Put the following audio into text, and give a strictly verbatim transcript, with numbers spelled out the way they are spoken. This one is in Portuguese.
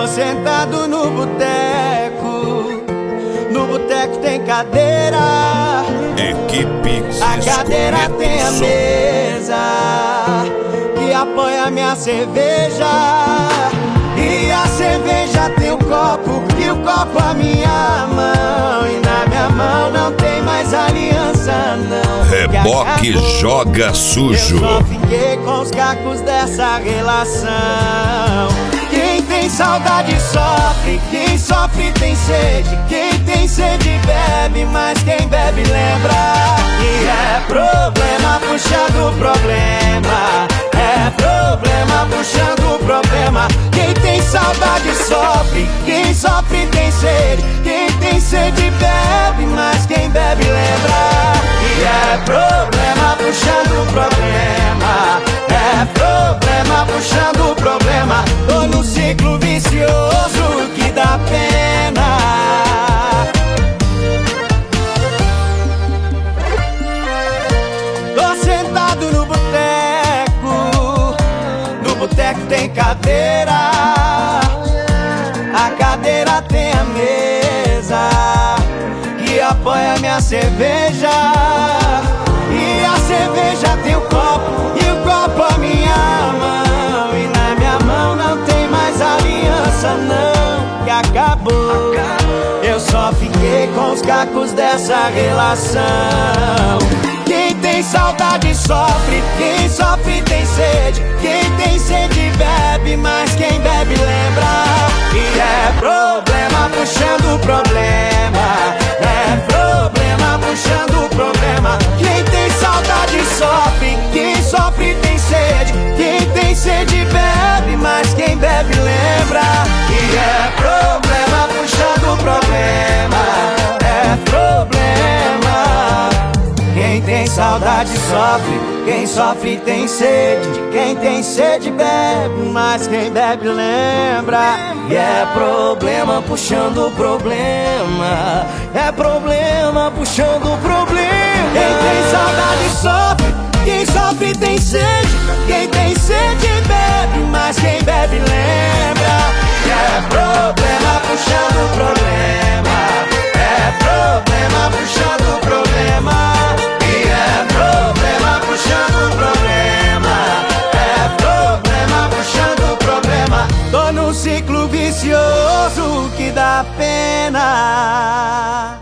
Tô sentado no boteco, no boteco tem cadeira, Equipe a cadeira tem a mesa que apoia minha cerveja, e a cerveja tem o copo, e o copo a minha mão, e na minha mão não tem mais aliança não. Reboque joga sujo. Eu só fiquei com os cacos dessa relação. Quem tem saudade sofre, quem sofre tem sede, quem tem sede bebe, mas quem bebe lembra. E é problema puxando problema, é problema puxando problema. Quem tem saudade sofre, quem sofre tem sede, quem tem sede bebe, mas quem bebe lembra. E é problema puxando problema, é problema puxando problema. Tô no ciclo vicioso que dá pena. Tô sentado no boteco, no boteco tem cadeira, a cadeira tem a mesa que apoia minha cerveja, e a cerveja tem o copo, e o copo a minha mão, e na minha mão não tem mais aliança não, que acabou. Eu só fiquei com os cacos dessa relação. Quem tem saudade sofre, quem sofre tem sede, quem tem sede bebe, mas quem bebe lembra. E é problema puxando problema, é problema puxando problema. Quem tem saudade sofre, quem sofre tem sede, quem tem sede bebe, mas quem bebe lembra. E é problema puxando problema, é problema. Quem tem saudade sofre, quem sofre tem sede, quem tem sede bebe, mas quem bebe lembra. E é problema puxando problema, é problema puxando problema. Quem tem saudade sofre, quem sofre tem sede, quem tem sede bebe, mas quem bebe lembra. E é problema puxando problema, é problema puxando problema. E é problema puxando problema, é problema puxando problema. Tô num ciclo vicioso que dá pena.